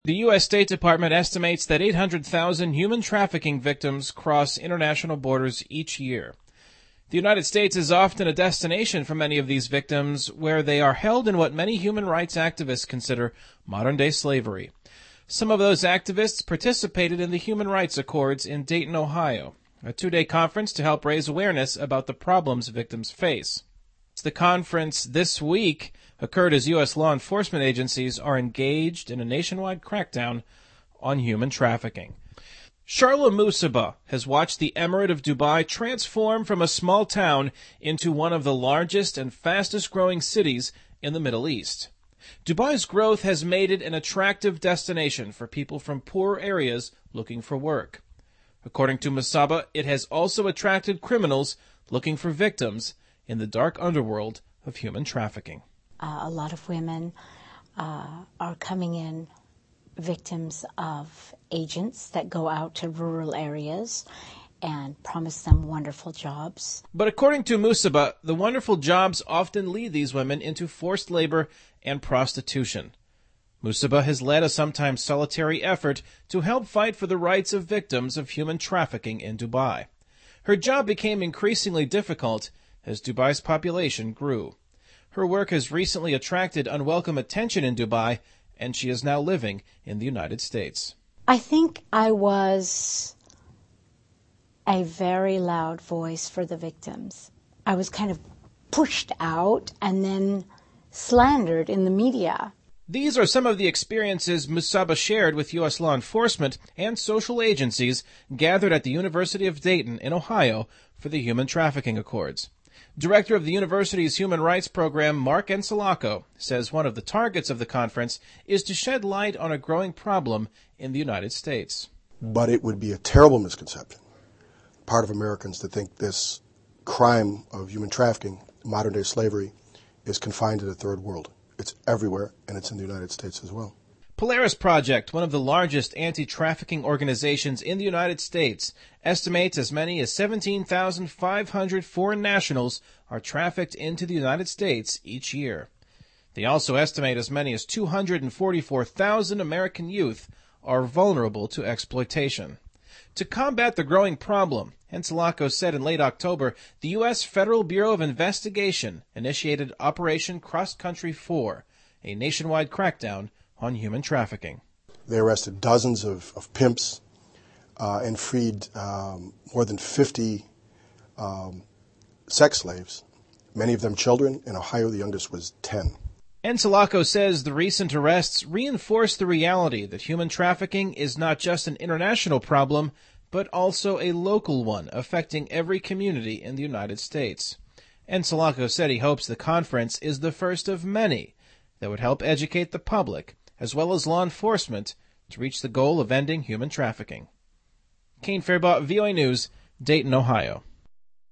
The U.S. State Department estimates that 800,000 human trafficking victims cross international borders each year. The United States is often a destination for many of these victims, where they are held in what many human rights activists consider modern-day slavery. Some of those activists participated in the Human Rights Accords in Dayton, Ohio, a two-day conference to help raise awareness about the problems victims face. The conference this week occurred as U.S. law enforcement agencies are engaged in a nationwide crackdown on human trafficking. Sharla Musaba has watched the Emirate of Dubai transform from a small town into one of the largest and fastest-growing cities in the Middle East. Dubai's growth has made it an attractive destination for people from poorer areas looking for work. According to Musaba, it has also attracted criminals looking for victims in the dark underworld of human trafficking. A lot of women are coming in victims of agents that go out to rural areas and promise them wonderful jobs. But according to Musaba, the wonderful jobs often lead these women into forced labor and prostitution. Musaba has led a sometimes solitary effort to help fight for the rights of victims of human trafficking in Dubai. Her job became increasingly difficult as Dubai's population grew. Her work has recently attracted unwelcome attention in Dubai, and she is now living in the United States. I think I was a very loud voice for the victims. I was kind of pushed out and then slandered in the media. These are some of the experiences Musaba shared with U.S. law enforcement and social agencies gathered at the University of Dayton in Ohio for the Human Trafficking Accords. Director of the university's Human Rights Program, Mark Encelaco, says one of the targets of the conference is to shed light on a growing problem in the United States. But it would be a terrible misconception, part of Americans, to think this crime of human trafficking, modern-day slavery, is confined to the third world. It's everywhere, and it's in the United States as well. Polaris Project, one of the largest anti-trafficking organizations in the United States, estimates as many as 17,500 foreign nationals are trafficked into the United States each year. They also estimate as many as 244,000 American youth are vulnerable to exploitation. To combat the growing problem, Encelaco said in late October, the U.S. Federal Bureau of Investigation initiated Operation Cross Country 4, a nationwide crackdown on human trafficking. They arrested dozens of pimps and freed more than 50 sex slaves, many of them children. In Ohio, the youngest was 10. Encelaco says the recent arrests reinforce the reality that human trafficking is not just an international problem, but also a local one affecting every community in the United States. Encelaco said he hopes the conference is the first of many that would help educate the public, as well as law enforcement, to reach the goal of ending human trafficking. Kane Fairbaugh, VOA News, Dayton, Ohio.